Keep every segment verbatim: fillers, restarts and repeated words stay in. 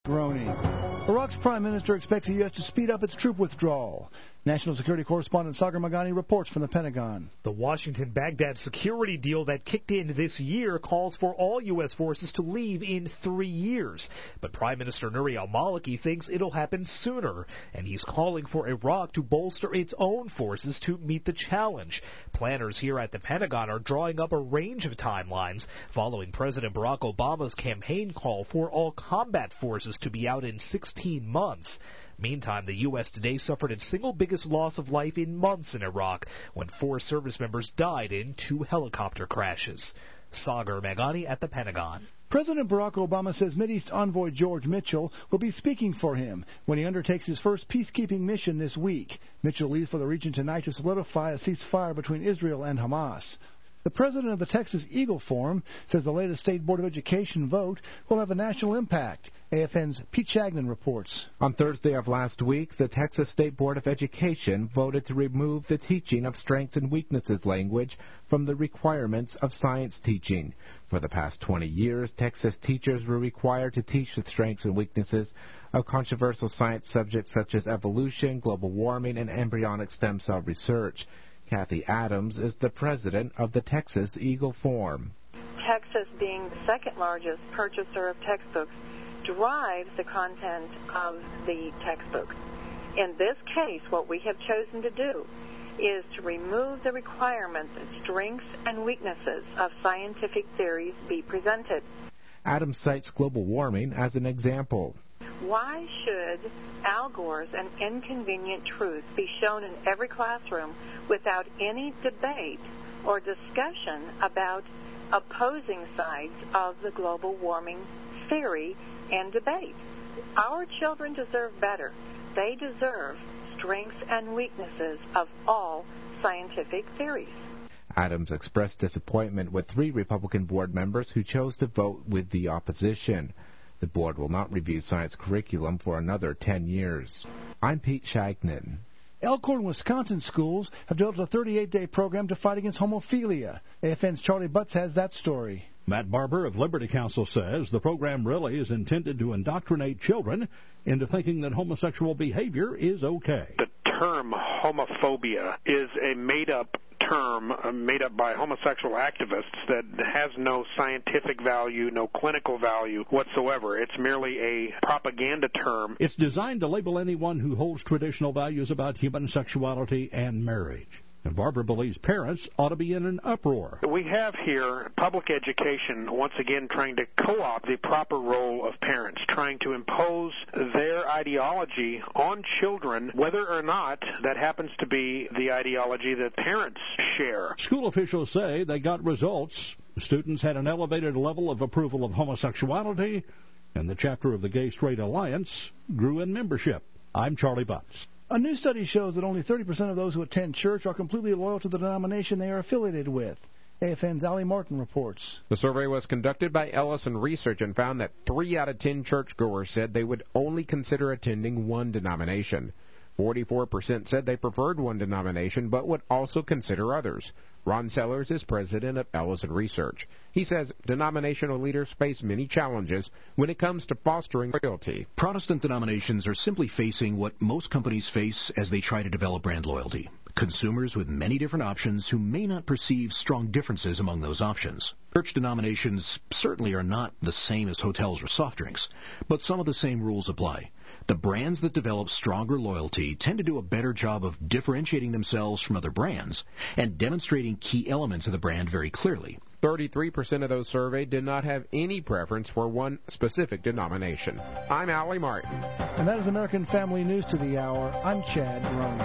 Roney. Iraq's prime minister expects the U S to speed up its troop withdrawal. National security correspondent Sagar Maghani reports from the Pentagon. The Washington-Baghdad security deal that kicked in this year calls for all U S forces to leave in three years. But Prime Minister Nouri al-Maliki thinks it'll happen sooner, and he's calling for Iraq to bolster its own forces to meet the challenge. Planners here at the Pentagon are drawing up a range of timelines following President Barack Obama's campaign call for all combat forces to be out in sixteen months. Meantime, the U S today suffered its single biggest loss of life in months in Iraq when four service members died in two helicopter crashes. Sagar Maghani at the Pentagon. President Barack Obama says Mideast envoy George Mitchell will be speaking for him when he undertakes his first peacekeeping mission this week. Mitchell leaves for the region tonight to solidify a ceasefire between Israel and Hamas. The president of the Texas Eagle Forum says the latest State Board of Education vote will have a national impact. A F N's Pete Shagnon reports. On Thursday of last week, the Texas State Board of Education voted to remove the teaching of strengths and weaknesses language from the requirements of science teaching. For the past twenty years, Texas teachers were required to teach the strengths and weaknesses of controversial science subjects such as evolution, global warming, and embryonic stem cell research. Kathy Adams is the president of the Texas Eagle Forum. Texas, being the second largest purchaser of textbooks, drives the content of the textbooks. In this case, what we have chosen to do is to remove the requirement that strengths and weaknesses of scientific theories be presented. Adams cites global warming as an example. Why should Al Gore's An Inconvenient Truth be shown in every classroom without any debate or discussion about opposing sides of the global warming theory and debate? Our children deserve better. They deserve strengths and weaknesses of all scientific theories. Adams expressed disappointment with three Republican board members who chose to vote with the opposition. The board will not review science curriculum for another ten years. I'm Pete Shagnon. Elkhorn, Wisconsin schools have developed a thirty-eight day program to fight against homophilia. A F N's Charlie Butts has that story. Matt Barber of Liberty Counsel says the program really is intended to indoctrinate children into thinking that homosexual behavior is okay. The term homophobia is a made-up term made up by homosexual activists that has no scientific value, no clinical value whatsoever. It's merely a propaganda term. It's designed to label anyone who holds traditional values about human sexuality and marriage. And Barbara believes parents ought to be in an uproar. We have here public education once again trying to co-opt the proper role of parents, trying to impose their ideology on children, whether or not that happens to be the ideology that parents share. School officials say they got results. Students had an elevated level of approval of homosexuality, and the chapter of the Gay Straight Alliance grew in membership. I'm Charlie Butts. A new study shows that only thirty percent of those who attend church are completely loyal to the denomination they are affiliated with. A F N's Allie Martin reports. The survey was conducted by Ellison Research and found that three out of ten churchgoers said they would only consider attending one denomination. forty-four percent said they preferred one denomination but would also consider others. Ron Sellers is president of Ellison Research. He says denominational leaders face many challenges when it comes to fostering loyalty. Protestant denominations are simply facing what most companies face as they try to develop brand loyalty. Consumers with many different options who may not perceive strong differences among those options. Church denominations certainly are not the same as hotels or soft drinks, but some of the same rules apply. The brands that develop stronger loyalty tend to do a better job of differentiating themselves from other brands and demonstrating key elements of the brand very clearly. thirty-three percent of those surveyed did not have any preference for one specific denomination. I'm Allie Martin. And that is American Family News to the Hour. I'm Chad Ronan.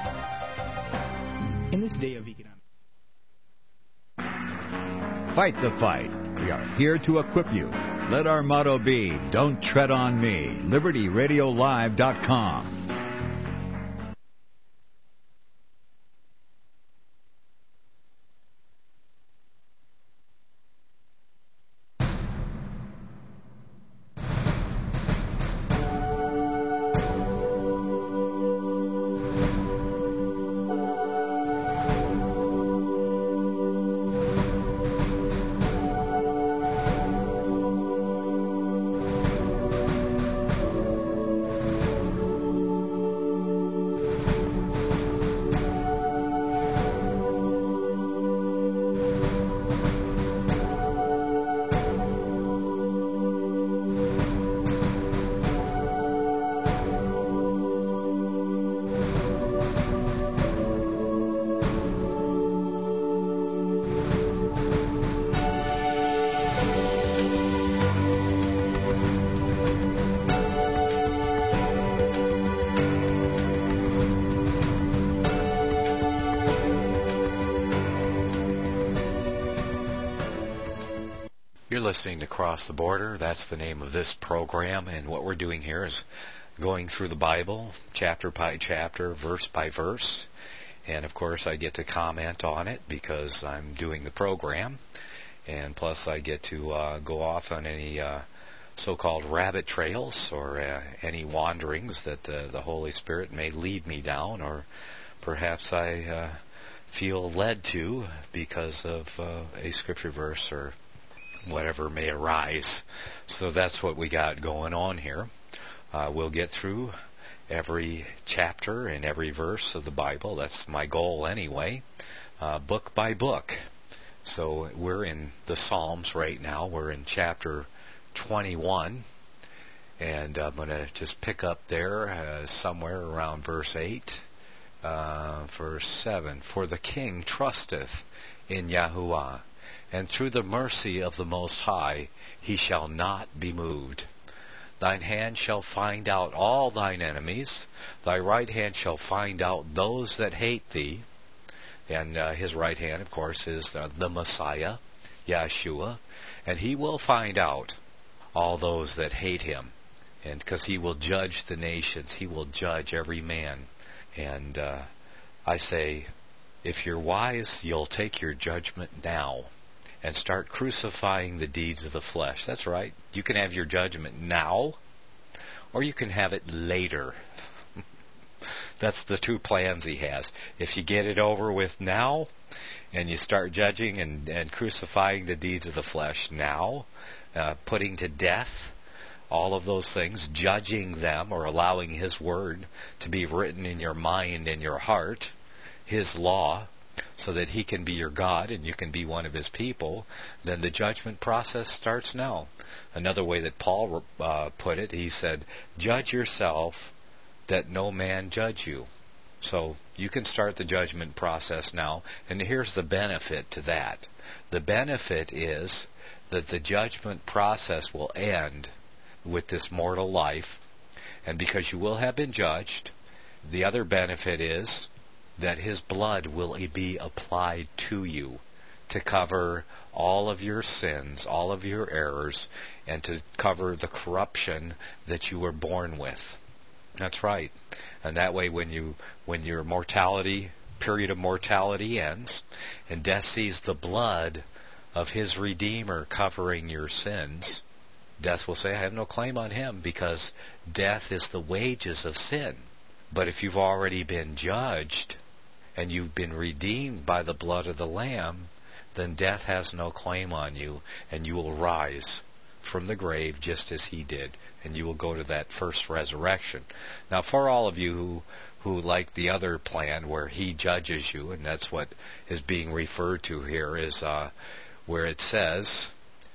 In this day of economic... Fight the fight. We are here to equip you. Let our motto be, don't tread on me. Liberty Radio Live dot com. listening to Cross the Border. That's the name of this program, and what we're doing here is going through the Bible, chapter by chapter, verse by verse. And, of course, I get to comment on it because I'm doing the program. And plus I get to uh, go off on any uh, so-called rabbit trails or uh, any wanderings that uh, the Holy Spirit may lead me down, or perhaps I uh, feel led to because of uh, a scripture verse or whatever may arise. So that's what we got going on here. Uh, we'll get through every chapter and every verse of the Bible. That's my goal anyway, uh, book by book. So we're in the Psalms right now. We're in chapter twenty-one, and I'm going to just pick up there uh, somewhere around verse eight, uh, verse seven. For the king trusteth in Yahuwah, and through the mercy of the Most High he shall not be moved. Thine hand shall find out all thine enemies. Thy right hand shall find out those that hate thee. And uh, his right hand, of course, is uh, the Messiah, Yeshua. And he will find out all those that hate him. And because he will judge the nations. He will judge every man. And uh, I say, if you're wise, you'll take your judgment now and start crucifying the deeds of the flesh. That's right. You can have your judgment now, or you can have it later. That's the two plans he has. If you get it over with now, and you start judging and, and crucifying the deeds of the flesh now, uh, putting to death all of those things, judging them or allowing his word to be written in your mind and your heart, his law, so that he can be your God and you can be one of his people, then the judgment process starts now. Another way that Paul uh, put it, he said, judge yourself that no man judge you. So you can start the judgment process now, and here's the benefit to that. The benefit is that the judgment process will end with this mortal life, and because you will have been judged, the other benefit is that his blood will be applied to you to cover all of your sins, all of your errors, and to cover the corruption that you were born with. That's right. And that way when you when your mortality period of mortality ends and death sees the blood of his Redeemer covering your sins, death will say, I have no claim on him, because death is the wages of sin. But if you've already been judged and you've been redeemed by the blood of the Lamb, then death has no claim on you, and you will rise from the grave just as he did, and you will go to that first resurrection. Now, for all of you who, who like the other plan where he judges you, and that's what is being referred to here, is uh, where it says,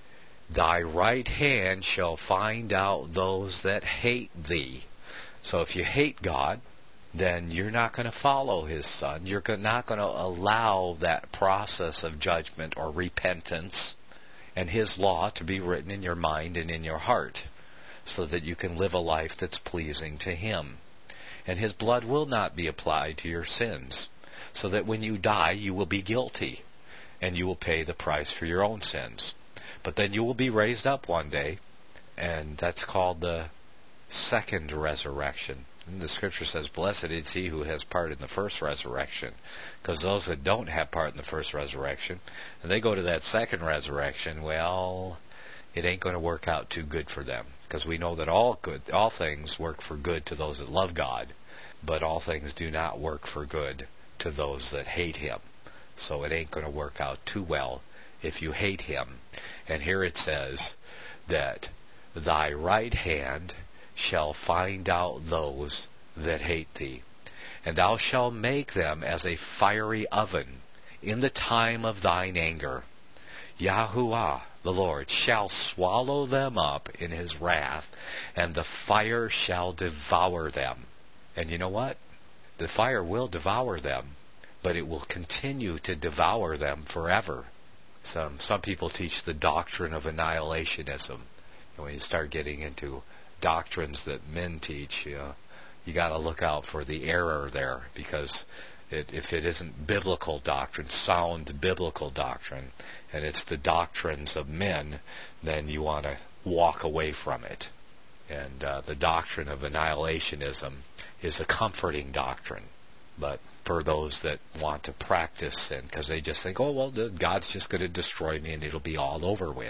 thy right hand shall find out those that hate thee. So if you hate God, then you're not going to follow his son. You're not going to allow that process of judgment or repentance and his law to be written in your mind and in your heart, so that you can live a life that's pleasing to him. And his blood will not be applied to your sins, so that when you die you will be guilty, and you will pay the price for your own sins. But then you will be raised up one day, and that's called the second resurrection. And the scripture says, blessed is he who has part in the first resurrection. Because those that don't have part in the first resurrection, and they go to that second resurrection, well, it ain't going to work out too good for them. Because we know that all good, all things work for good to those that love God, but all things do not work for good to those that hate him. So it ain't going to work out too well if you hate him. And here it says that thy right hand shall find out those that hate thee, and thou shalt make them as a fiery oven in the time of thine anger. Yahuwah, the Lord, shall swallow them up in his wrath, and the fire shall devour them. And you know what? The fire will devour them, but it will continue to devour them forever. Some some people teach the doctrine of annihilationism. And when you start getting into doctrines that men teach, you know, you got to look out for the error there, because It, if it isn't biblical doctrine, sound biblical doctrine, and it's the doctrines of men, then you want to walk away from it. And uh, the doctrine of annihilationism is a comforting doctrine. But for those that want to practice sin, because they just think, oh, well, God's just going to destroy me and it'll be all over with.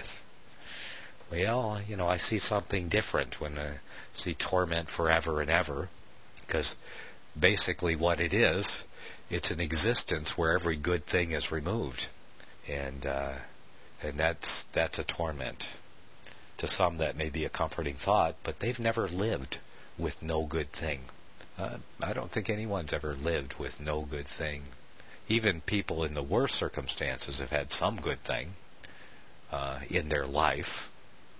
Well, you know, I see something different when I see torment forever and ever, because basically what it is, it's an existence where every good thing is removed, and uh, and that's that's a torment. To some, that may be a comforting thought, but they've never lived with no good thing. Uh, I don't think anyone's ever lived with no good thing. Even people in the worst circumstances have had some good thing uh, in their life.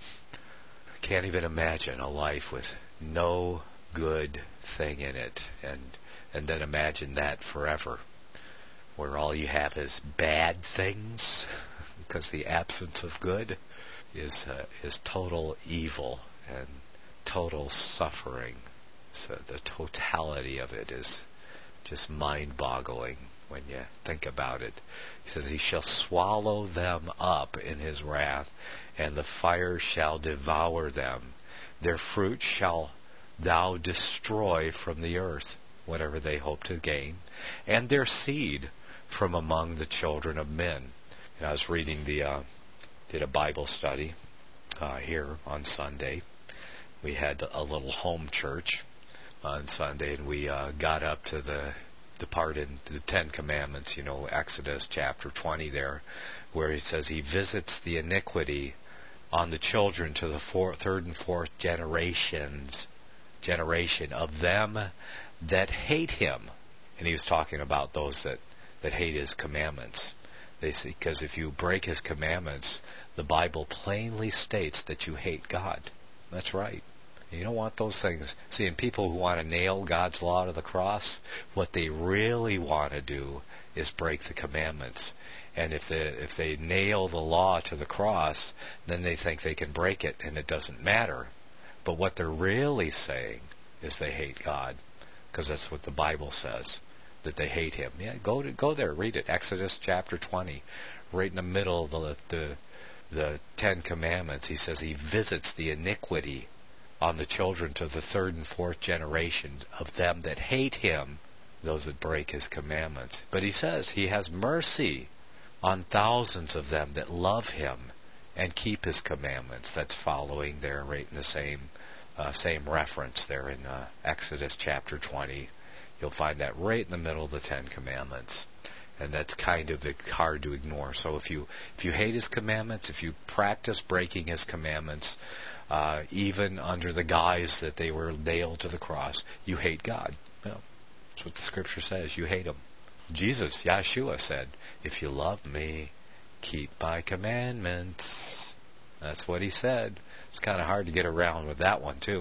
Can't even imagine a life with no good thing in it, and and then imagine that forever, where all you have is bad things, because the absence of good is uh, is total evil and total suffering. So the totality of it is just mind-boggling when you think about it. He says, he shall swallow them up in his wrath, and the fire shall devour them. Their fruit shall thou destroy from the earth, whatever they hope to gain, and their seed from among the children of men. And I was reading the, uh, did a Bible study uh, here on Sunday. We had a little home church on Sunday, and we uh, got up to the the part in the Ten Commandments, you know, Exodus chapter twenty there, where he says he visits the iniquity on the children to the fourth, third and fourth generations, generation of them that hate him. And he was talking about those that, that hate his commandments. They say, because if you break his commandments, the Bible plainly states that you hate God. That's right. You don't want those things. See, and people who want to nail God's law to the cross, what they really want to do is break the commandments. And if they, if they nail the law to the cross, then they think they can break it, and it doesn't matter. But what they're really saying is they hate God, because that's what the Bible says, that they hate him. Yeah, go to, go there, read it. Exodus chapter twenty, right in the middle of the, the, the Ten Commandments. He says he visits the iniquity on the children to the third and fourth generation of them that hate him, those that break his commandments. But he says he has mercy on thousands of them that love him and keep his commandments. That's following there right in the same uh, same reference there in uh, Exodus chapter twenty. You'll find that right in the middle of the Ten Commandments. And that's kind of hard to ignore. So if you if you hate his commandments, if you practice breaking his commandments, uh, even under the guise that they were nailed to the cross, you hate God. You know, that's what the Scripture says. You hate him. Jesus, Yeshua, said, if you love me, keep my commandments. That's what he said. It's kind of hard to get around with that one, too.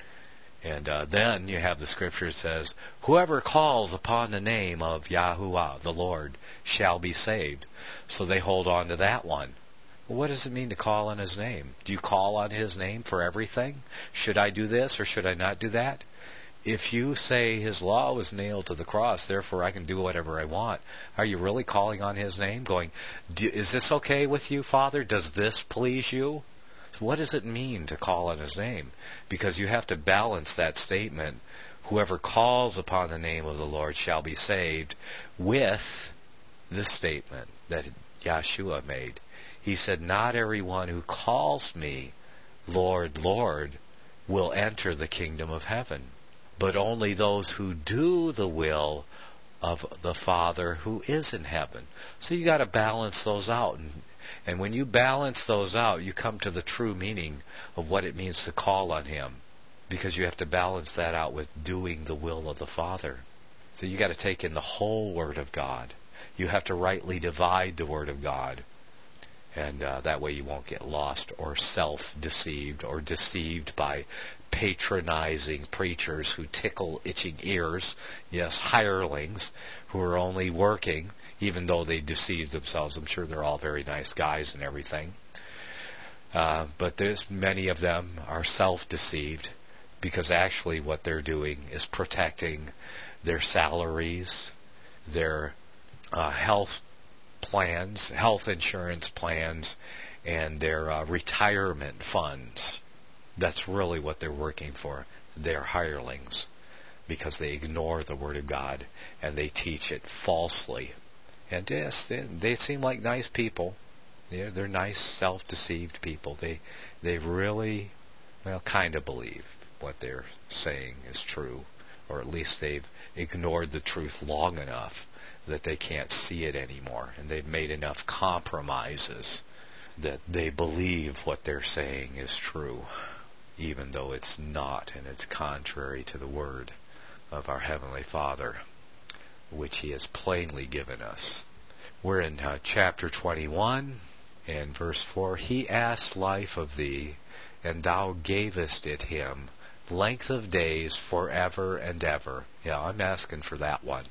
And uh, then you have the Scripture that says, whoever calls upon the name of Yahuwah, the Lord, shall be saved. So they hold on to that one. Well, what does it mean to call on his name? Do you call on his name for everything? Should I do this or should I not do that? If you say his law was nailed to the cross, therefore I can do whatever I want, are you really calling on his name? Going, is this okay with you, Father? Does this please you? What does it mean to call on his name? Because you have to balance that statement, whoever calls upon the name of the Lord shall be saved, with this statement that Yeshua made. He said, not everyone who calls me Lord, Lord will enter the kingdom of heaven, but only those who do the will of the Father who is in heaven. So you got to balance those out. And, and when you balance those out, you come to the true meaning of what it means to call on him, because you have to balance that out with doing the will of the Father. So you got to take in the whole Word of God. You have to rightly divide the Word of God. And uh, that way you won't get lost or self-deceived or deceived by patronizing preachers who tickle itching ears. Yes, hirelings who are only working, even though they deceive themselves. I'm sure they're all very nice guys and everything. Uh, but there's many of them are self-deceived, because actually what they're doing is protecting their salaries their uh, health plans, health insurance plans, and their uh, retirement funds. That's really what they're working for. They're hirelings because they ignore the Word of God and they teach it falsely. And yes, they, they seem like nice people. They're, they're nice, self-deceived people. They they really, well, kind of believe what they're saying is true, or at least they've ignored the truth long enough that they can't see it anymore, and they've made enough compromises that they believe what they're saying is true, even though it's not, and it's contrary to the Word of our Heavenly Father, which He has plainly given us. We're in uh, chapter twenty-one, and verse four. He asked life of thee, and thou gavest it him, length of days forever and ever. Yeah, I'm asking for that one.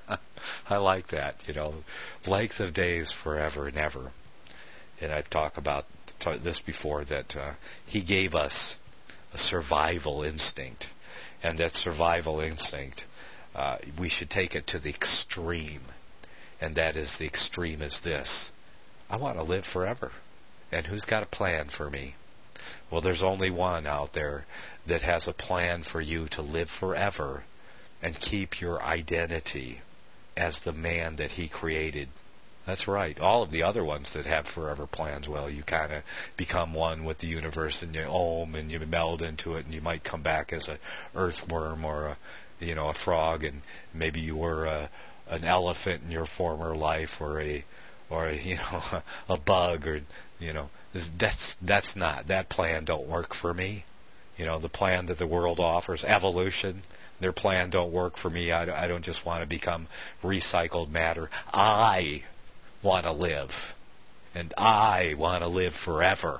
I like that, you know, length of days forever and ever. And I've talked about this before, that uh, He gave us a survival instinct, and that survival instinct, uh, we should take it to the extreme, and that is, the extreme is this: I want to live forever. And who's got a plan for me? Well, there's only one out there that has a plan for you to live forever and keep your identity as the man that He created. That's right. All of the other ones that have forever plans, well, you kind of become one with the universe, and you ohm and you meld into it, and you might come back as an earthworm or a, you know, a frog, and maybe you were a, an elephant in your former life, or a or a, you know, a bug, or, you know, that's that's not, that plan don't work for me. You know, the plan that the world offers, evolution, their plan don't work for me. I, I don't just want to become recycled matter. I want to live, and I want to live forever.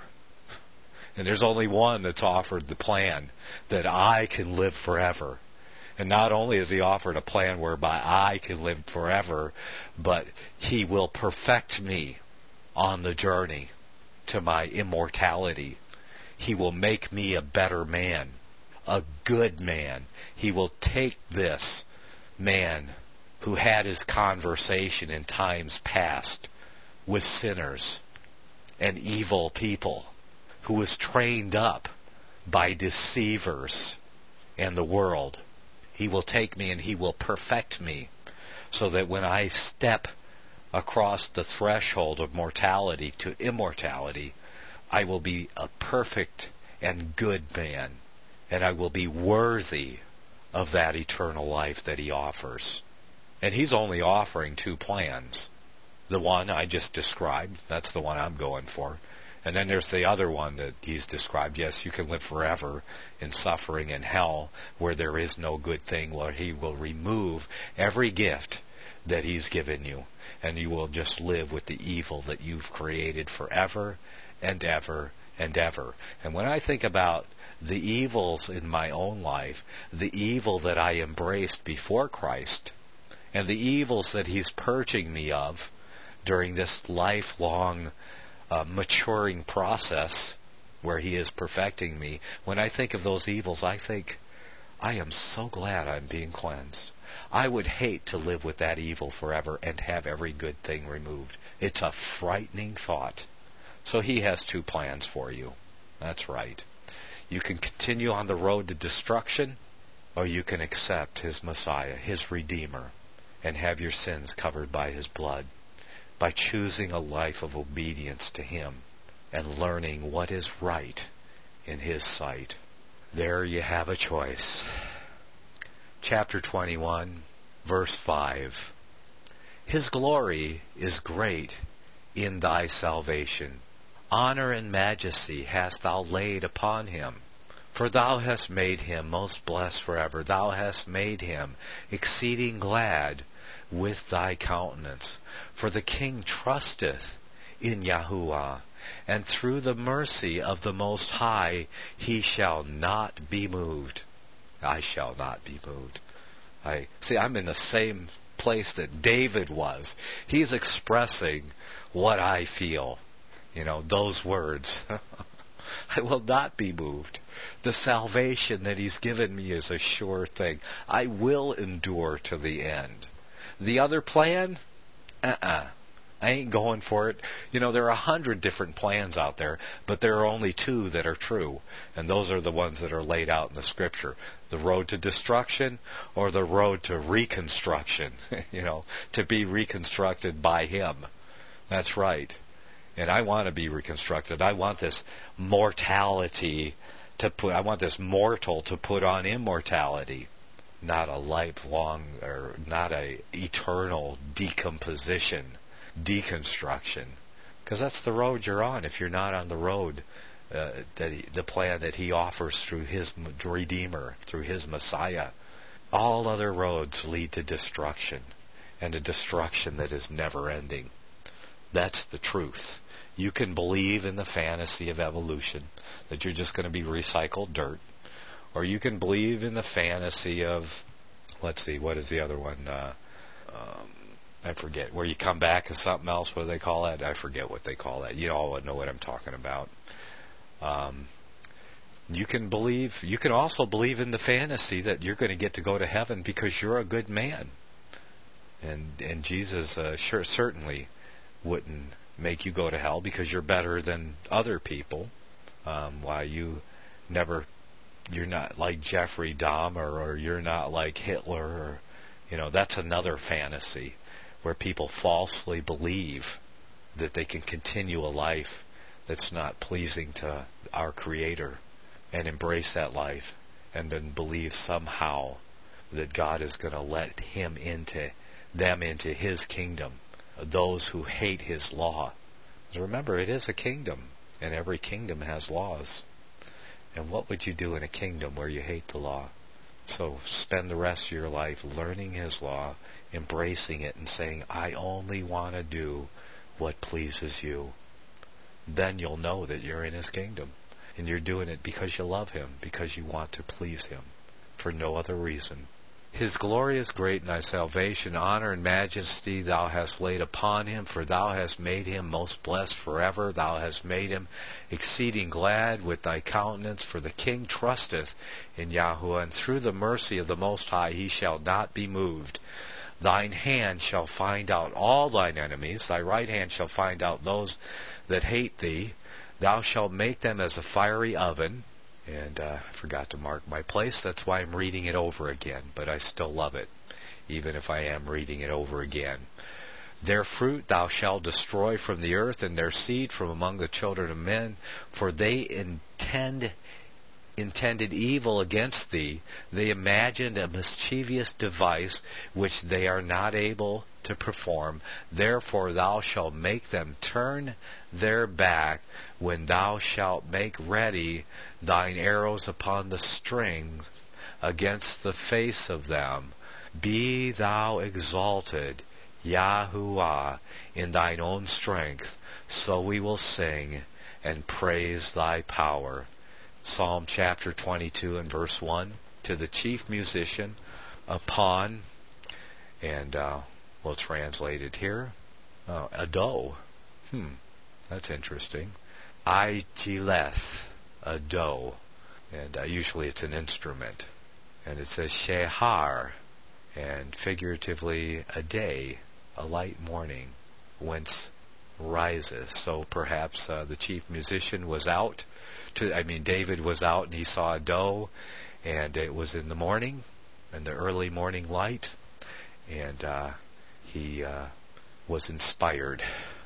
And there's only one that's offered the plan that I can live forever. And not only has He offered a plan whereby I can live forever, but He will perfect me on the journey to my immortality. He will make me a better man, a good man. He will take this man who had his conversation in times past with sinners and evil people, who was trained up by deceivers and the world. He will take me and He will perfect me, so that when I step across the threshold of mortality to immortality, I will be a perfect and good man, and I will be worthy of that eternal life that He offers. And He's only offering two plans. The one I just described, that's the one I'm going for. And then there's the other one that He's described. Yes, you can live forever in suffering in hell, where there is no good thing, where He will remove every gift that He's given you, and you will just live with the evil that you've created forever and ever and ever. And when I think about the evils in my own life, the evil that I embraced before Christ, and the evils that He's purging me of during this lifelong uh, maturing process where He is perfecting me, when I think of those evils, I think, I am so glad I'm being cleansed. I would hate to live with that evil forever and have every good thing removed. It's a frightening thought. So He has two plans for you. That's right. You can continue on the road to destruction, or you can accept His Messiah, His Redeemer, and have your sins covered by His blood, by choosing a life of obedience to Him and learning what is right in His sight. There you have a choice. Chapter twenty-one, verse five. His glory is great in thy salvation. Honor and majesty hast thou laid upon Him. For thou hast made Him most blessed forever. Thou hast made Him exceeding glad with thy countenance. For the King trusteth in Yahuwah, and through the mercy of the Most High he shall not be moved. I shall not be moved. I see, I'm in the same place that David was. He's expressing what I feel. You know, those words. I will not be moved. The salvation that He's given me is a sure thing. I will endure to the end. The other plan, uh-uh. I ain't going for it. You know, there are a hundred different plans out there, but there are only two that are true, and those are the ones that are laid out in the Scripture. The road to destruction or the road to reconstruction, you know, to be reconstructed by Him. That's right. And I want to be reconstructed. I want this mortality to put, I want this mortal to put on immortality, not a lifelong or not a eternal decomposition, deconstruction. Because that's the road you're on if you're not on the road, uh, that he, the plan that He offers through His Redeemer, through His Messiah. All other roads lead to destruction, and a destruction that is never ending. That's the truth. You can believe in the fantasy of evolution, that you're just going to be recycled dirt. Or you can believe in the fantasy of, let's see, what is the other one? Uh, um, I forget. Where you come back as something else. What do they call that? I forget what they call that. You all know what I'm talking about. Um, you can believe. You can also believe in the fantasy that you're going to get to go to heaven because you're a good man. And and Jesus uh, sure certainly wouldn't make you go to hell because you're better than other people. Um, why you never, you're not like Jeffrey Dahmer, or you're not like Hitler, or, you know, that's another fantasy where people falsely believe that they can continue a life that's not pleasing to our Creator and embrace that life, and then believe somehow that God is going to let him into them into His kingdom. Those who hate His law. Remember, it is a kingdom, and every kingdom has laws. And what would you do in a kingdom where you hate the law? So spend the rest of your life learning His law, embracing it, and saying, I only want to do what pleases You. Then you'll know that you're in His kingdom. And you're doing it because you love Him, because you want to please Him, for no other reason. His glory is great in Thy salvation. Honor and majesty Thou hast laid upon Him, for Thou hast made Him most blessed forever. Thou hast made Him exceeding glad with Thy countenance, for the King trusteth in Yahuwah, and through the mercy of the Most High He shall not be moved. Thine hand shall find out all Thine enemies. Thy right hand shall find out those that hate Thee. Thou shalt make them as a fiery oven. And uh, I forgot to mark my place. That's why I'm reading it over again. But I still love it, even if I am reading it over again. Their fruit thou shalt destroy from the earth, and their seed from among the children of men. For they intend intended evil against thee. They imagined a mischievous device which they are not able to perform. Therefore thou shalt make them turn their back when thou shalt make ready thine arrows upon the strings against the face of them. Be thou exalted, Yahuwah, in thine own strength. So we will sing and praise thy power. Psalm chapter twenty-two and verse one, to the chief musician upon, and uh, we'll translate it here, uh, Ado. Hmm, that's interesting. I Gileth, Ado. And uh, usually it's an instrument. And it says Shehar, and figuratively a day, a light morning, whence rises. So perhaps uh, the chief musician was out. To, I mean, David was out and he saw a doe, and it was in the morning, in the early morning light, and uh, he uh, was inspired.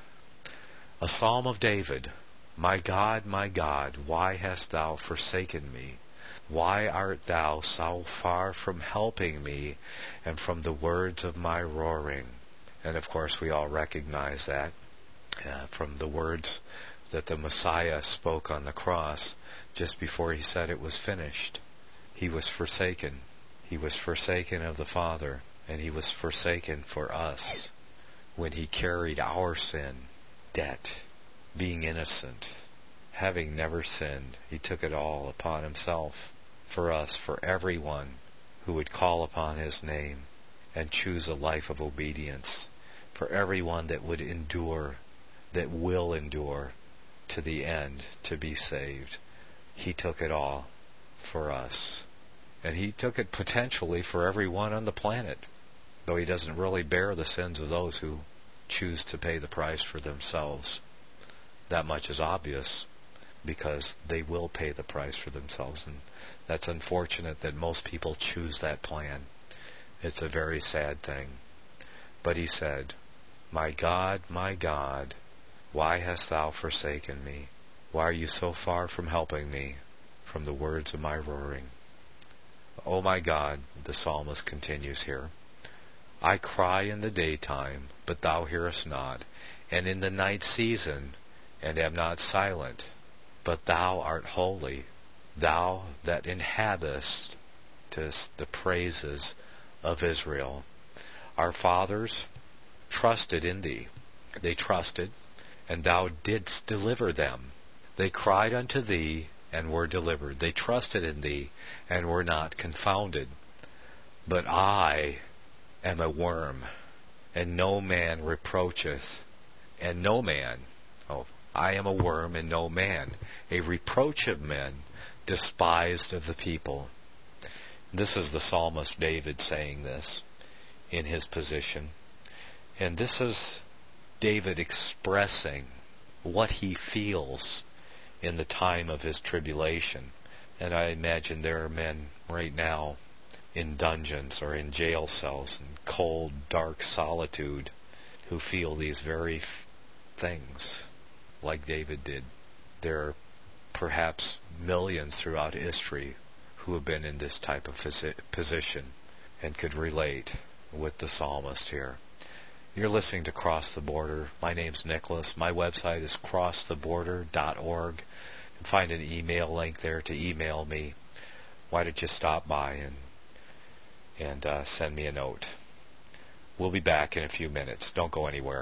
A psalm of David. My God, my God, why hast thou forsaken me? Why art thou so far from helping me and from the words of my roaring? And of course we all recognize that uh, from the words that the Messiah spoke on the cross just before he said it was finished. He was forsaken. He was forsaken of the Father, and he was forsaken for us when he carried our sin, debt, being innocent, having never sinned. He took it all upon himself for us, for everyone who would call upon his name and choose a life of obedience, for everyone that would endure, that will endure to the end to be saved. He took it all for us. And he took it potentially for everyone on the planet. though he doesn't really bear the sins of those who choose to pay the price for themselves. That much is obvious, because they will pay the price for themselves, and that's unfortunate that most people choose that plan. It's a very sad thing. But he said, "My God, my God, why hast thou forsaken me? Why are you so far from helping me from the words of my roaring?" "Oh my God," the psalmist continues here, "I cry in the daytime, but thou hearest not, and in the night season, and am not silent. But thou art holy, thou that inhabitest the praises of Israel." Our fathers trusted in thee. They trusted, and thou didst deliver them. They cried unto thee, and were delivered. They trusted in thee, and were not confounded. But I am a worm, and no man reproacheth, and no man, oh, I am a worm, and no man, a reproach of men, despised of the people. This is the psalmist David saying this in his position. And this is David expressing what he feels in the time of his tribulation. And I imagine there are men right now in dungeons or in jail cells in cold, dark solitude who feel these very f- things like David did. There are perhaps millions throughout history who have been in this type of phys- position and could relate with the psalmist here. You're listening to Cross the Border. My name's Nicholas. My website is cross the border dot org. You can find an email link there to email me. Why don't you stop by and and uh, send me a note? We'll be back in a few minutes. Don't go anywhere.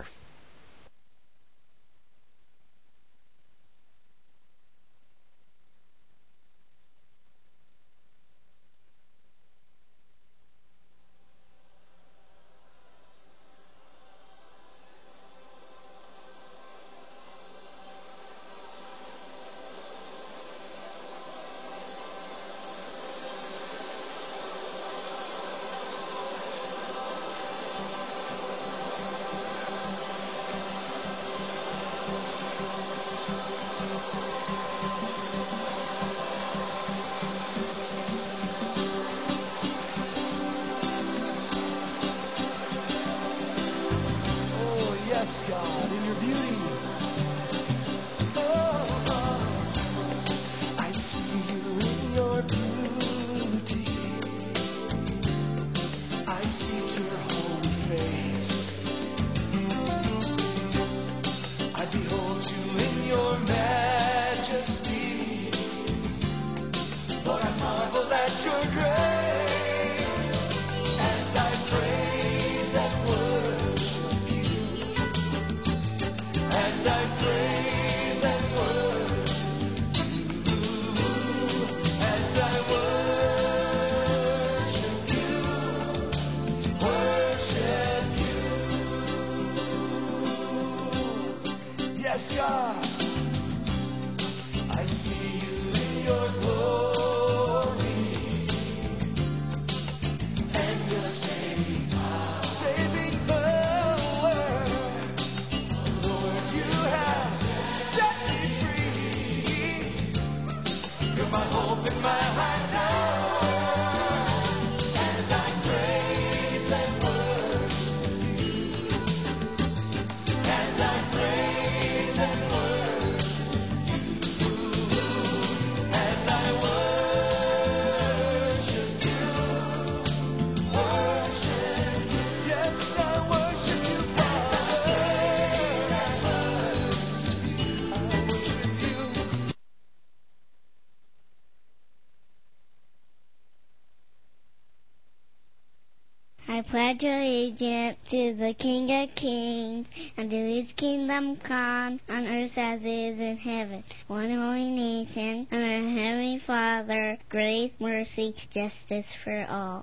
I pledge allegiance to the King of Kings, and to his kingdom come, on earth as it is in heaven, one holy nation, and our Heavenly Father, grace, mercy, justice for all.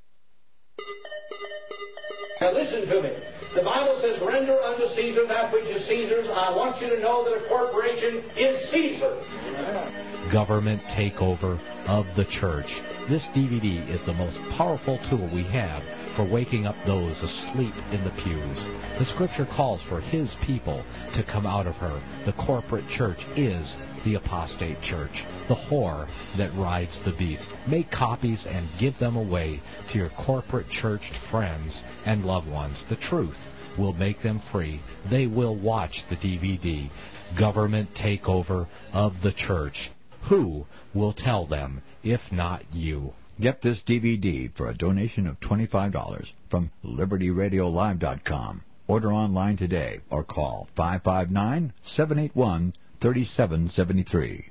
Now listen to me. The Bible says, render unto Caesar that which is Caesar's. I want you to know that a corporation is Caesar. Government takeover of the church. This D V D is the most powerful tool we have for waking up those asleep in the pews. The Scripture calls for His people to come out of her. The corporate church is the apostate church, the whore that rides the beast. Make copies and give them away to your corporate church friends and loved ones. The truth will make them free. They will watch the D V D, Government Takeover of the Church. Who will tell them if not you? Get this D V D for a donation of twenty-five dollars from Liberty Radio Live dot com. Order online today or call five five nine, seven eight one, three seven seven three.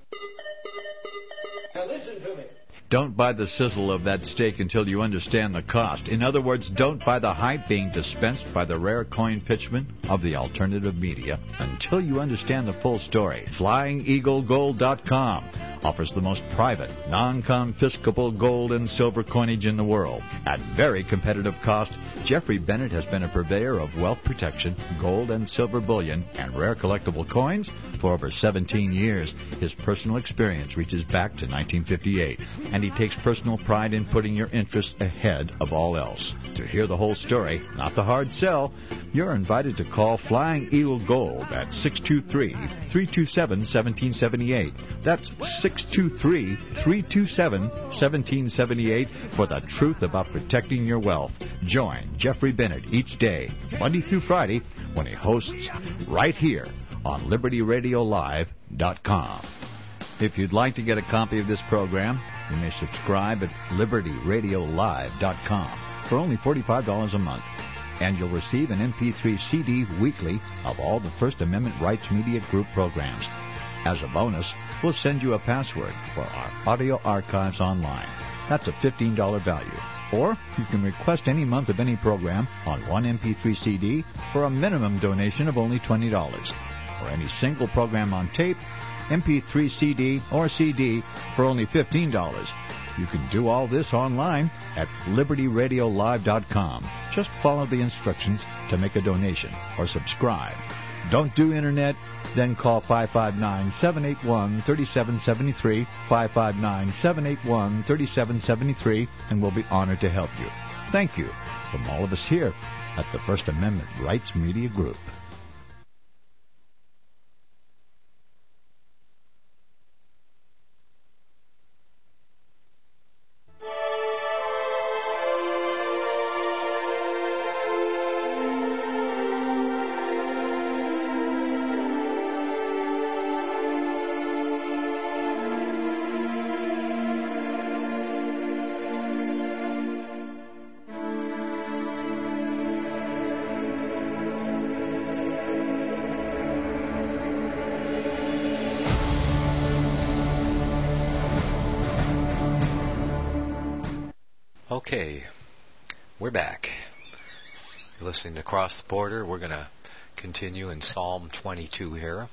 Now listen to me. Don't buy the sizzle of that steak until you understand the cost. In other words, don't buy the hype being dispensed by the rare coin pitchmen of the alternative media until you understand the full story. Flying Eagle Gold dot com offers the most private, non-confiscable gold and silver coinage in the world. At very competitive cost, Jeffrey Bennett has been a purveyor of wealth protection, gold and silver bullion, and rare collectible coins for over seventeen years. His personal experience reaches back to nineteen fifty-eight, and he takes personal pride in putting your interests ahead of all else. To hear the whole story, not the hard sell, you're invited to call Flying Eagle Gold at six two three, three two seven, one seven seven eight. That's six two three, three two seven, one seven seven eight for the truth about protecting your wealth. Join Jeffrey Bennett each day, Monday through Friday, when he hosts right here on Liberty Radio Live dot com. If you'd like to get a copy of this program, you may subscribe at Liberty Radio Live dot com for only forty-five dollars a month, and you'll receive an M P three C D weekly of all the First Amendment Rights Media Group programs. As a bonus, we'll send you a password for our audio archives online. That's a fifteen dollars value. Or you can request any month of any program on one M P three C D for a minimum donation of only twenty dollars. Or any single program on tape, M P three C D, or C D for only fifteen dollars. You can do all this online at Liberty Radio Live dot com. Just follow the instructions to make a donation or subscribe. Don't do internet? Then call five five nine, seven eight one, three seven seven three, five five nine, seven eight one, three seven seven three, and we'll be honored to help you. Thank you from all of us here at the First Amendment Rights Media Group. Okay, we're back. You're listening to Across the Border. We're going to continue in Psalm twenty-two here.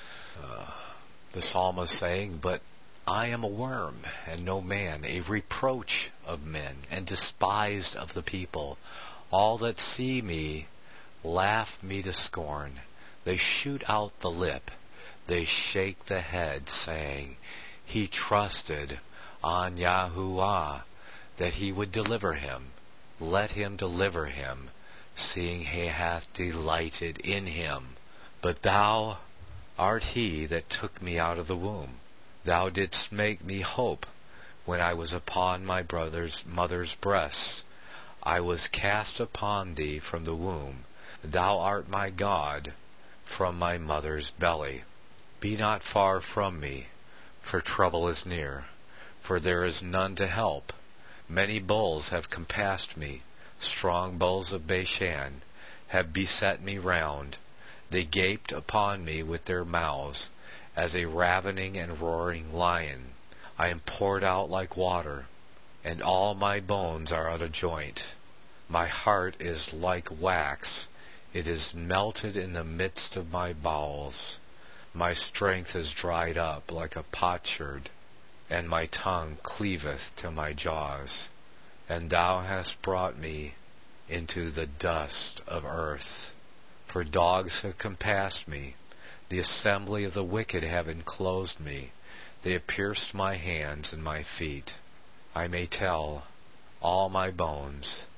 Uh, the psalmist saying, "But I am a worm and no man, a reproach of men and despised of the people. All that see me laugh me to scorn. They shoot out the lip. They shake the head, saying, He trusted on Yahuwah, that he would deliver him. Let him deliver him, seeing he hath delighted in him. But thou art he that took me out of the womb. Thou didst make me hope when I was upon my brother's mother's breasts. I was cast upon thee from the womb. Thou art my God from my mother's belly. Be not far from me, for trouble is near, for there is none to help. Many bulls have compassed me, strong bulls of Bashan have beset me round. They gaped upon me with their mouths, as a ravening and roaring lion. I am poured out like water, and all my bones are out of joint. My heart is like wax, it is melted in the midst of my bowels. My strength is dried up like a potsherd, and my tongue cleaveth to my jaws. And thou hast brought me into the dust of earth. For dogs have compassed me, the assembly of the wicked have enclosed me. They have pierced my hands and my feet. I may tell all my bones,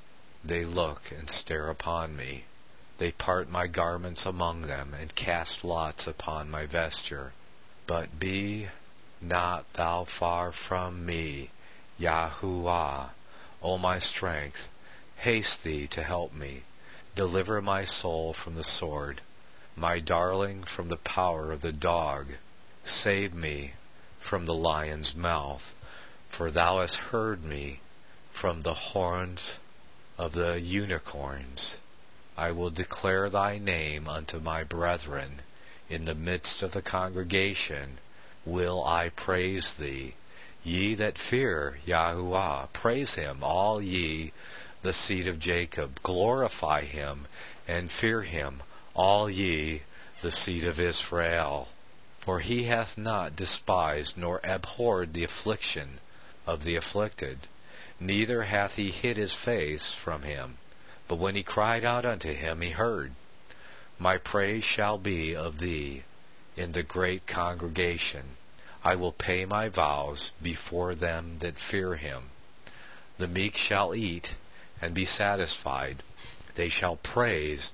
they look and stare upon me. They part my garments among them, and cast lots upon my vesture. But be not thou far from me, Yahuwah, O my strength. Haste thee to help me. Deliver my soul from the sword, my darling from the power of the dog. Save me from the lion's mouth, for thou hast heard me from the horns of the unicorns. I will declare thy name unto my brethren. In the midst of the congregation will I praise thee. Ye that fear Yahuwah, praise him, all ye the seed of Jacob. Glorify him and fear him, all ye the seed of Israel. For he hath not despised nor abhorred the affliction of the afflicted, neither hath he hid his face from him. But when he cried out unto him, he heard. My praise shall be of thee in the great congregation. I will pay my vows before them that fear him. The meek shall eat and be satisfied. They shall praise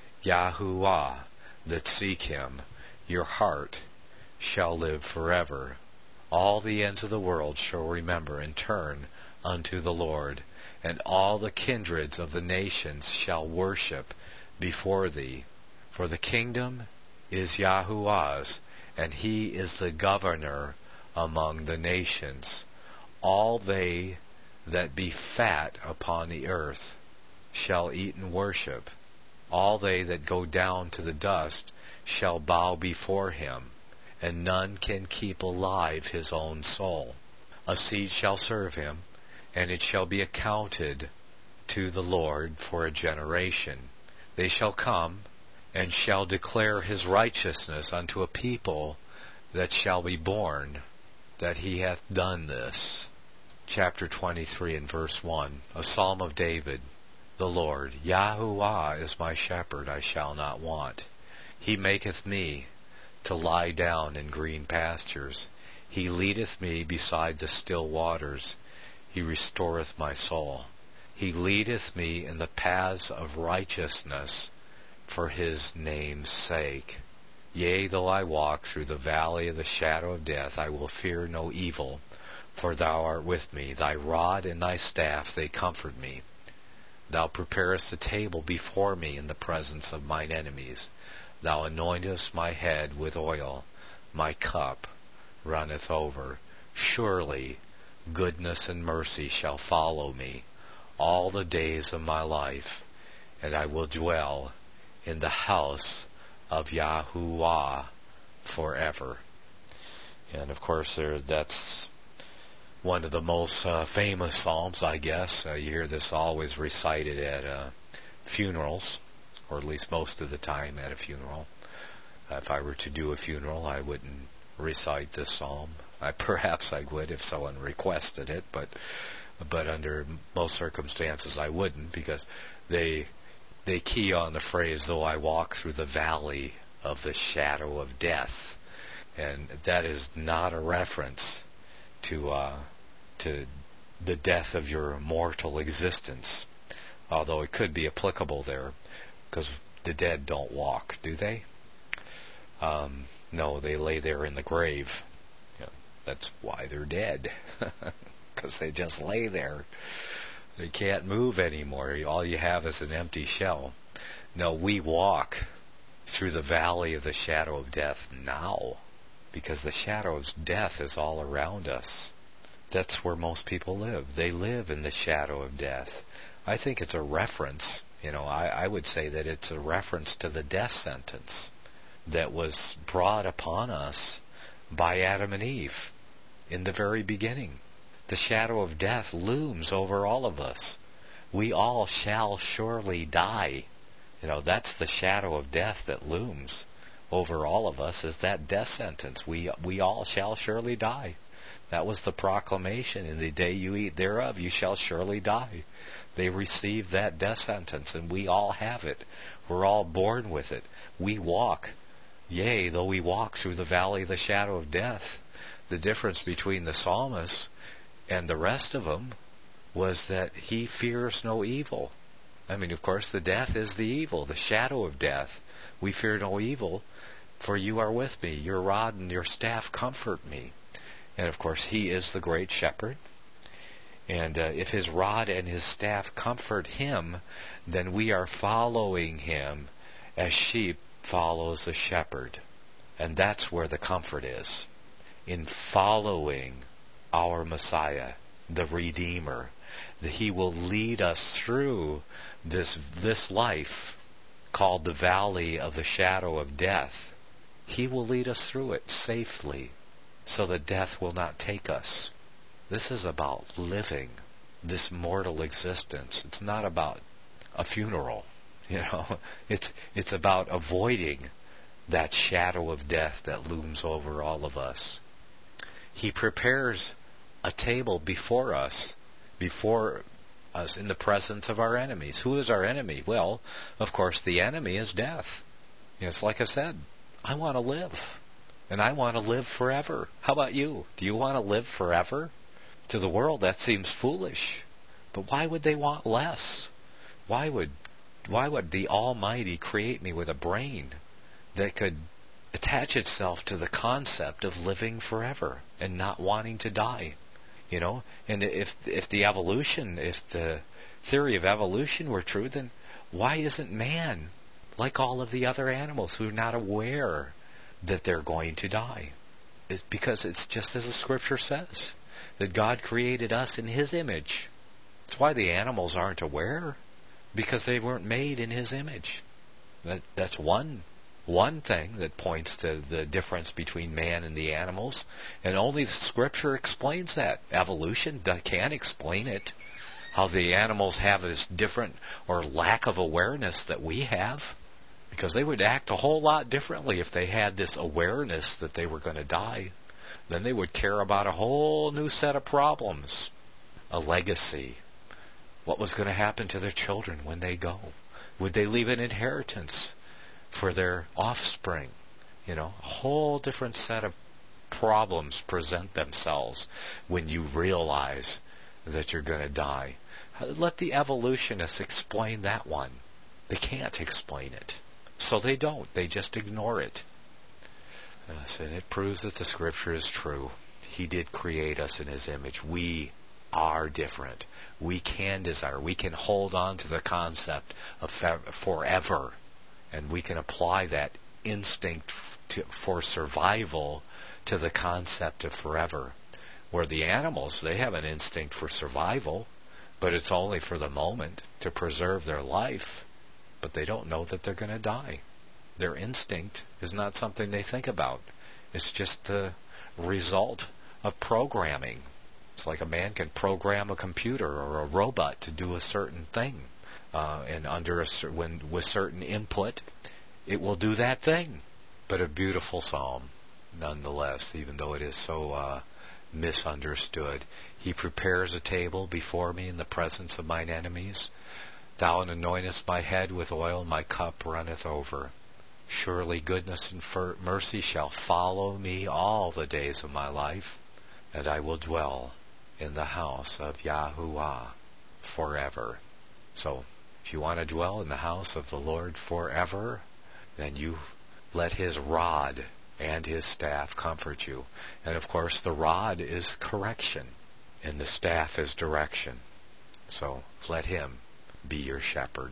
Yahuwah that seek him. Your heart shall live forever. All the ends of the world shall remember and turn unto the Lord, and all the kindreds of the nations shall worship before thee. For the kingdom is Yahuwah's, and he is the governor among the nations. All they that be fat upon the earth shall eat and worship. All they that go down to the dust shall bow before him, and none can keep alive his own soul. A seed shall serve him, and it shall be accounted to the Lord for a generation. They shall come and shall declare his righteousness unto a people that shall be born, that he hath done this. Chapter twenty-three and verse one, a psalm of David. The Lord, Yahuwah, is my shepherd, I shall not want. He maketh me to lie down in green pastures. He leadeth me beside the still waters. He restoreth my soul. He leadeth me in the paths of righteousness for his name's sake. Yea, though I walk through the valley of the shadow of death, I will fear no evil, for thou art with me. Thy rod and thy staff, they comfort me. Thou preparest a table before me in the presence of mine enemies. Thou anointest my head with oil. My cup runneth over. Surely goodness and mercy shall follow me all the days of my life, and I will dwell in the house of Yahuwah forever. And of course, there, that's one of the most uh, famous psalms, I guess. Uh, you hear this always recited at uh, funerals, or at least most of the time at a funeral. Uh, if I were to do a funeral, I wouldn't recite this psalm. I, perhaps I would if someone requested it, but but under most circumstances I wouldn't, because they they key on the phrase, though I walk through the valley of the shadow of death. And that is not a reference to uh, to the death of your mortal existence, although it could be applicable there, because the dead don't walk, do they? Um, no, they lay there in the grave. You know, that's why they're dead, because they just lay there. They can't move anymore. All you have is an empty shell. No, we walk through the valley of the shadow of death now, because the shadow of death is all around us. That's where most people live. They live in the shadow of death. I think it's a reference, you know, I, I would say that it's a reference to the death sentence that was brought upon us by Adam and Eve in the very beginning. The shadow of death looms over all of us. We all shall surely die. You know, that's the shadow of death that looms over all of us, is that death sentence. We we all shall surely die. That was the proclamation. In the day you eat thereof, you shall surely die. They received that death sentence, and we all have it. We're all born with it. We walk. Yea, though we walk through the valley of the shadow of death. The difference between the psalmist and the rest of them was that he fears no evil. I mean, of course, the death is the evil, the shadow of death. We fear no evil, for you are with me. Your rod and your staff comfort me. And, of course, he is the great shepherd. And uh, if his rod and his staff comfort him, then we are following him as sheep follows the shepherd. And that's where the comfort is, in following our Messiah, the Redeemer. That he will lead us through this this life called the valley of the shadow of death. He will lead us through it safely, so that death will not take us. This is about living this mortal existence. It's not about a funeral. You know, it's it's about avoiding that shadow of death that looms over all of us. He prepares a table before us, before us in the presence of our enemies. Who is our enemy? Well, of course, the enemy is death. You know, it's like I said, I want to live, and I want to live forever. How about you? Do you want to live forever? To the world, that seems foolish. But why would they want less? Why would why would the Almighty create me with a brain that could attach itself to the concept of living forever and not wanting to die? You know, and if if the evolution, if the theory of evolution were true, then why isn't man like all of the other animals who are not aware that they're going to die? It's because it's just as the Scripture says, that God created us in His image. That's why the animals aren't aware, because they weren't made in His image. That that's one one thing that points to the difference between man and the animals, and only the Scripture explains that. Evolution can't explain it. How the animals have this different or lack of awareness that we have, because they would act a whole lot differently if they had this awareness that they were going to die. Then they would care about a whole new set of problems. A legacy. What was going to happen to their children when they go? Would they leave an inheritance for their offspring? You know, a whole different set of problems present themselves when you realize that you're going to die. Let the evolutionists explain that one. They can't explain it. So they don't. They just ignore it. Yes, and it proves that the Scripture is true. He did create us in His image. We are different. We can desire. We can hold on to the concept of forever. And we can apply that instinct to, for survival to the concept of forever. Where the animals, they have an instinct for survival, but it's only for the moment to preserve their life. But they don't know that they're going to die. Their instinct is not something they think about. It's just the result of programming. It's like a man can program a computer or a robot to do a certain thing, uh, and under a when with certain input, it will do that thing. But a beautiful psalm, nonetheless, even though it is so uh, misunderstood. He prepares a table before me in the presence of mine enemies. Thou anointest my head with oil, my cup runneth over. Surely goodness and fir- mercy shall follow me all the days of my life, and I will dwell in the house of Yahuwah forever. So, if you want to dwell in the house of the Lord forever, then you let His rod and His staff comfort you. And of course, the rod is correction, and the staff is direction. So, let Him be your shepherd.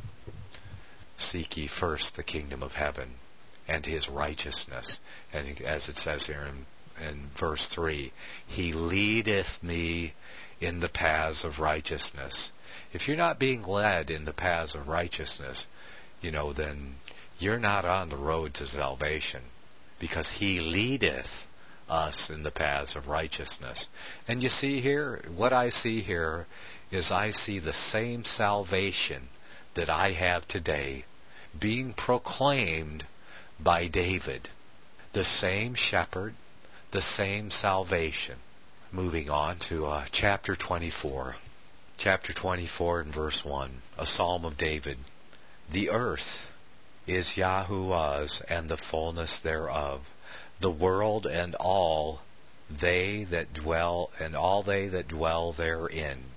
Seek ye first the kingdom of heaven and His righteousness. And as it says here in, in verse three, He leadeth me in the paths of righteousness. If you're not being led in the paths of righteousness, you know, then you're not on the road to salvation, because He leadeth us in the paths of righteousness. And you see here, what I see here is I see the same salvation that I have today being proclaimed by David. The same shepherd, the same salvation. Moving on to uh, chapter twenty-four. Chapter twenty-four and verse one. A psalm of David. The earth is Yahuwah's and the fullness thereof, the world and all they that dwell and all they that dwell therein.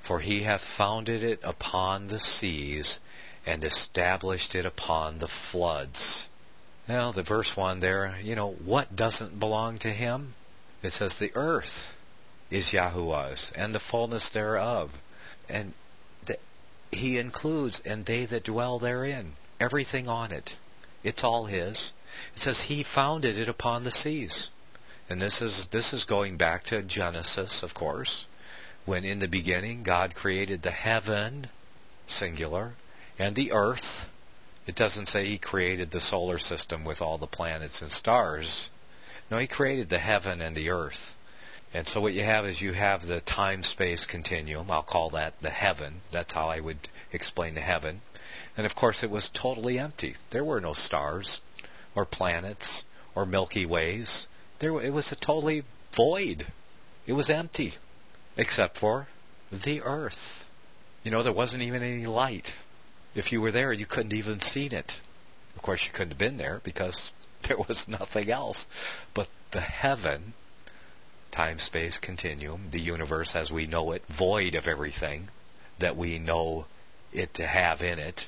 For he hath founded it upon the seas, and established it upon the floods. Now, the verse one there, you know, what doesn't belong to him? It says the earth is Yahuwah's, and the fullness thereof. And the, he includes, and they that dwell therein, everything on it. It's all his. It says he founded it upon the seas. And this is this is going back to Genesis, of course, when in the beginning God created the heaven, singular, and the earth. It doesn't say he created the solar system with all the planets and stars. No, he created the heaven and the earth. And so what you have is you have the time-space continuum. I'll call that the heaven. That's how I would explain the heaven. And of course it was totally empty. There were no stars or planets or Milky Ways. There, it was a totally void. It was empty, except for the earth. You know, there wasn't even any light. If you were there, you couldn't even seen it. Of course, you couldn't have been there because there was nothing else. But the heaven, time-space continuum, the universe as we know it, void of everything that we know it to have in it,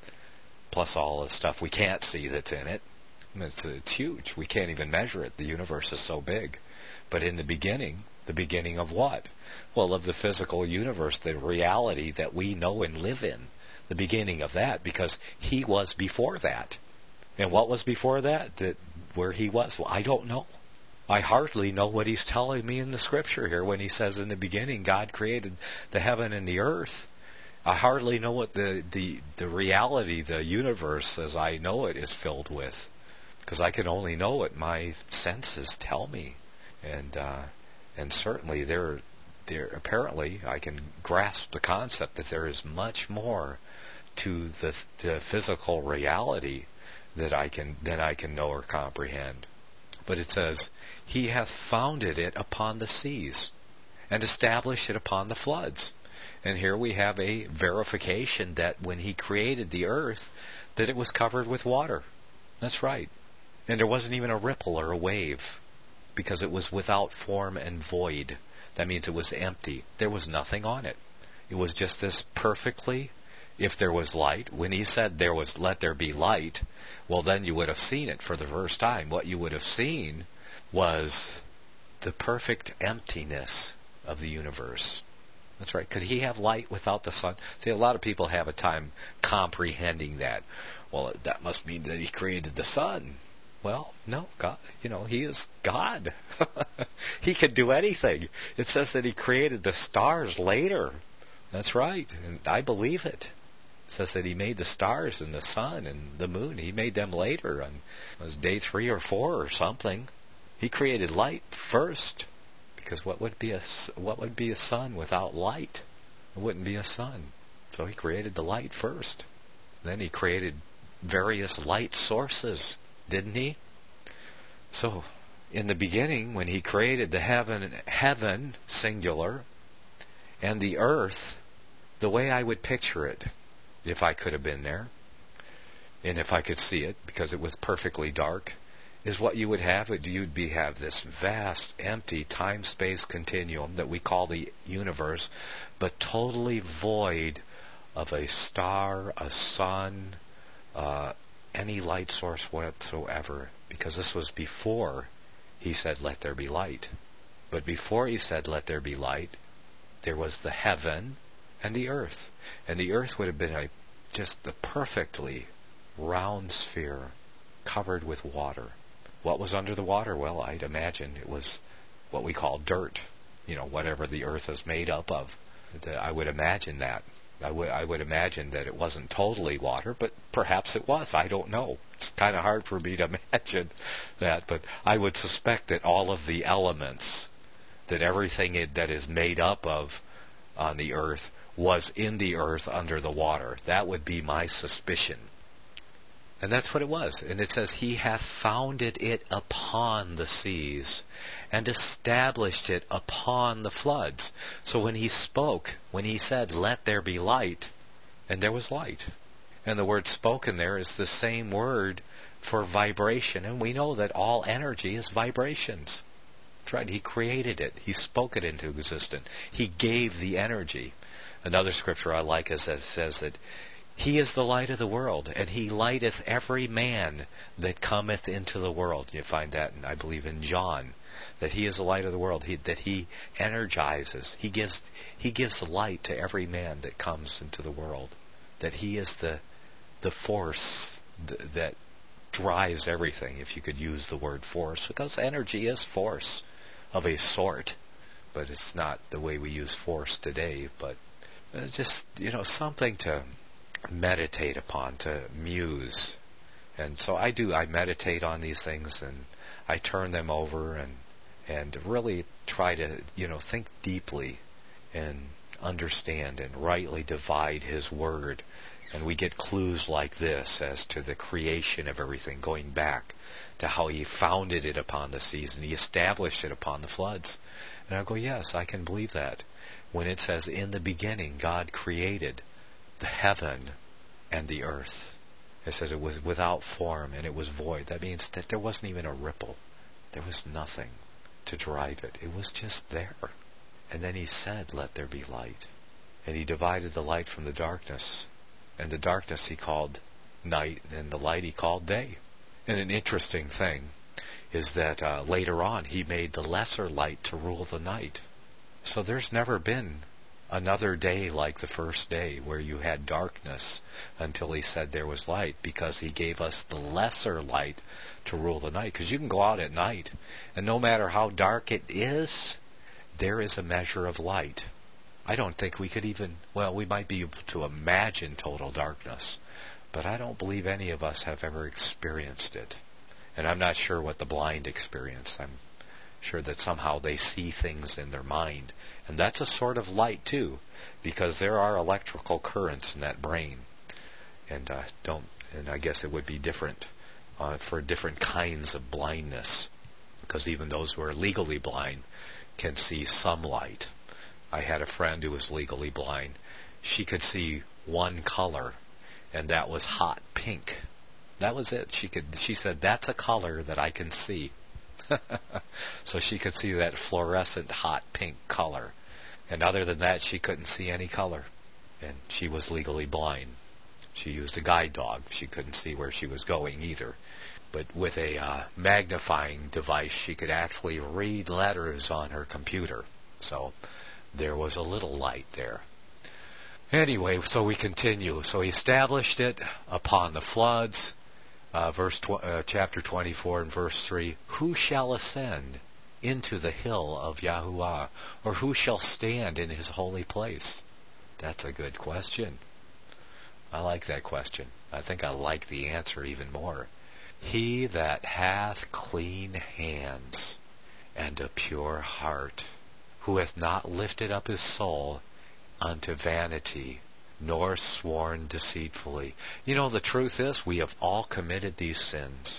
plus all the stuff we can't see that's in it. It's, it's huge. We can't even measure it. The universe is so big. But in the beginning, the beginning of what? Well, of the physical universe, the reality that we know and live in. The beginning of that, because he was before that. And what was before that? That where he was? Well, I don't know. I hardly know what he's telling me in the scripture here when he says in the beginning God created the heaven and the earth. I hardly know what the, the, the reality, the universe as I know it, is filled with. Because I can only know what my senses tell me. And uh, and certainly there, there apparently I can grasp the concept that there is much more to the, the physical reality that I can than I can know or comprehend. But it says, he hath founded it upon the seas, and established it upon the floods. And here we have a verification that when he created the earth, that it was covered with water. That's right. And there wasn't even a ripple or a wave, because it was without form and void. That means it was empty. There was nothing on it. It was just this perfectly, if there was light, when he said there was, let there be light, well then you would have seen it for the first time. What you would have seen was the perfect emptiness of the universe. That's right. Could he have light without the sun? See, a lot of people have a time comprehending that. Well, that must mean that he created the sun. Well, no, God, you know, he is God. He could do anything. It says that he created the stars later. That's right, and I believe it. It says that he made the stars and the sun and the moon. He made them later on it was day three or four or something. He created light first, because what would be a what would be a sun without light? It wouldn't be a sun. So he created the light first. Then he created various light sources, didn't he? So, in the beginning, when he created the heaven, heaven singular, and the earth, the way I would picture it, if I could have been there, and if I could see it, because it was perfectly dark, is what you would have. You'd be have this vast, empty time-space continuum that we call the universe, but totally void of a star, a sun, uh, any light source whatsoever, because this was before he said, let there be light. But before he said, let there be light, there was the heaven and the earth. And the earth would have been a, just the perfectly round sphere covered with water. What was under the water? Well, I'd imagine it was what we call dirt, you know, whatever the earth is made up of. I would imagine that. I would, I would imagine that it wasn't totally water, but perhaps it was. I don't know. It's kind of hard for me to imagine that, but I would suspect that all of the elements, that everything it, that is made up of on the earth was in the earth under the water. That would be my suspicion. And that's what it was. And it says, he hath founded it upon the seas and established it upon the floods. So when he spoke, when he said, let there be light, and there was light. And the word spoken there is the same word for vibration. And we know that all energy is vibrations. That's right. He created it. He spoke it into existence. He gave the energy. Another scripture I like is that says that He is the light of the world, and He lighteth every man that cometh into the world. You find that, in, I believe, in John, that He is the light of the world, he, that He energizes. He gives He gives light to every man that comes into the world. That He is the the force th- that drives everything, if you could use the word force, because energy is force of a sort, but it's not the way we use force today. But uh, just, you know, something to meditate upon, to muse. And so I do, I meditate on these things, and I turn them over and and really try to, you know, think deeply and understand and rightly divide His Word. And we get clues like this as to the creation of everything, going back to how He founded it upon the seas and He established it upon the floods. And I go, yes, I can believe that. When it says, in the beginning, God created the heaven and the earth. It says it was without form and it was void. That means that there wasn't even a ripple. There was nothing to drive it. It was just there. And then He said, let there be light. And He divided the light from the darkness. And the darkness He called night, and the light He called day. And an interesting thing is that uh, later on He made the lesser light to rule the night. So there's never been another day like the first day where you had darkness until He said there was light, because He gave us the lesser light to rule the night. Because you can go out at night, and no matter how dark it is, there is a measure of light. I don't think we could even, well, we might be able to imagine total darkness, but I don't believe any of us have ever experienced it. And I'm not sure what the blind experience. I'm sure that somehow they see things in their mind. And that's a sort of light too, because there are electrical currents in that brain. And uh, don't, and I guess it would be different uh, for different kinds of blindness, because even those who are legally blind can see some light. I had a friend who was legally blind. She could see one color, and that was hot pink. That was it. She could. She said, that's a color that I can see. So she could see that fluorescent hot pink color. And other than that, she couldn't see any color. And she was legally blind. She used a guide dog. She couldn't see where she was going either. But with a uh, magnifying device, she could actually read letters on her computer. So there was a little light there. Anyway, so we continue. So He established it upon the floods. Uh, verse tw- uh, chapter twenty-four and verse three. Who shall ascend into the hill of Yahuwah? Or who shall stand in His holy place? That's a good question. I like that question. I think I like the answer even more. He that hath clean hands and a pure heart, who hath not lifted up his soul unto vanity, nor sworn deceitfully. You know, the truth is, we have all committed these sins.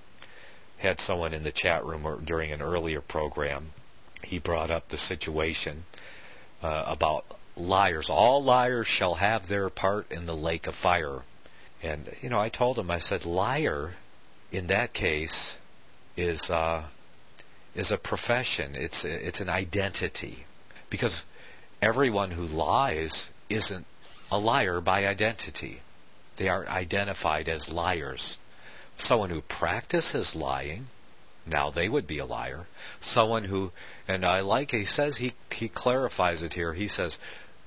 Had someone in the chat room or during an earlier program, he brought up the situation uh, about liars. All liars shall have their part in the lake of fire. And, you know, I told him, I said, liar, in that case, is uh, is a profession. It's it's an identity. Because everyone who lies isn't a liar by identity. They are identified as liars. Someone who practices lying, now they would be a liar. Someone who, and I like, he says, he, he clarifies it here. He says,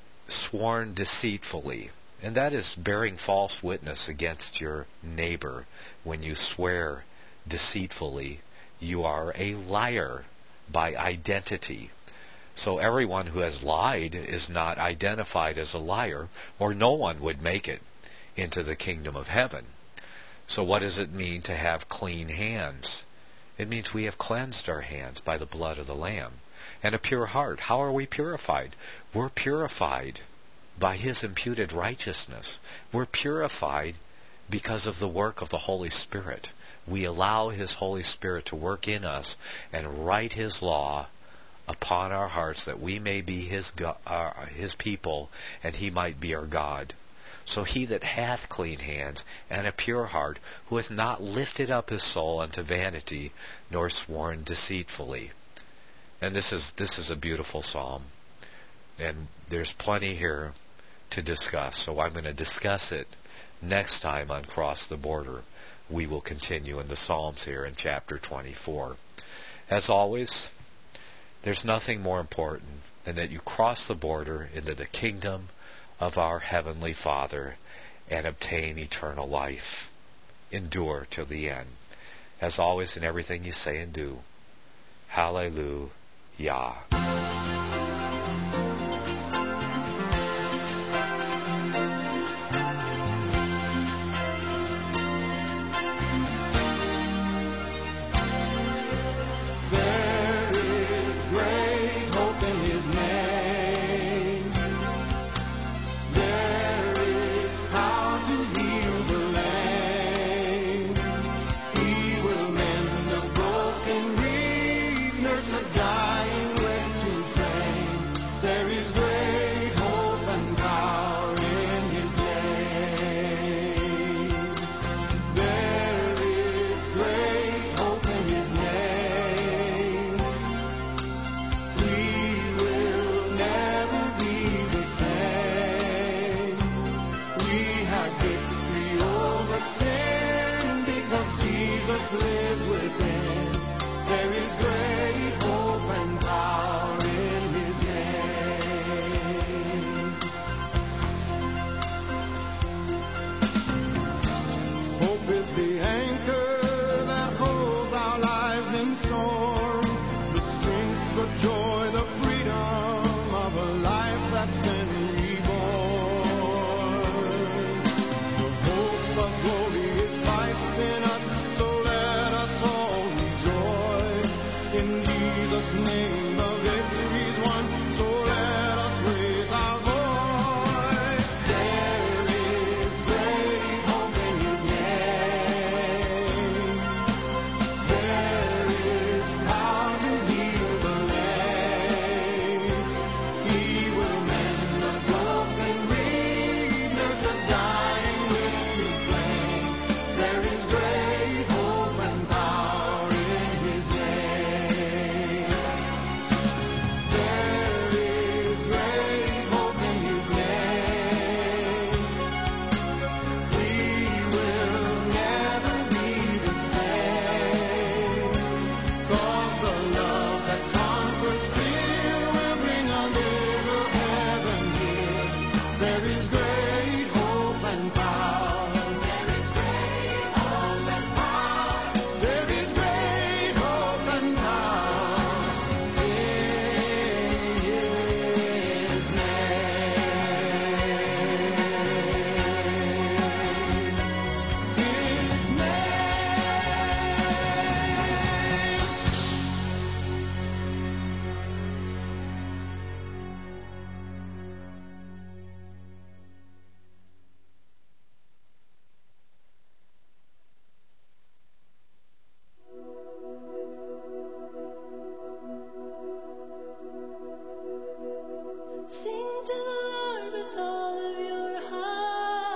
sworn deceitfully. And that is bearing false witness against your neighbor. When you swear deceitfully, you are a liar by identity. So everyone who has lied is not identified as a liar, or no one would make it into the kingdom of heaven. So what does it mean to have clean hands? It means we have cleansed our hands by the blood of the Lamb. And a pure heart. How are we purified? We're purified by His imputed righteousness. We're purified because of the work of the Holy Spirit. We allow His Holy Spirit to work in us and write His law upon our hearts, that we may be His go- uh, His people, and He might be our God. So he that hath clean hands and a pure heart, who hath not lifted up his soul unto vanity, nor sworn deceitfully. And this is this is a beautiful psalm. And there's plenty here to discuss. So I'm going to discuss it next time on Cross the Border. We will continue in the Psalms here in chapter twenty-four. As always, there's nothing more important than that you cross the border into the kingdom of our Heavenly Father and obtain eternal life. Endure till the end. As always, in everything you say and do, hallelujah.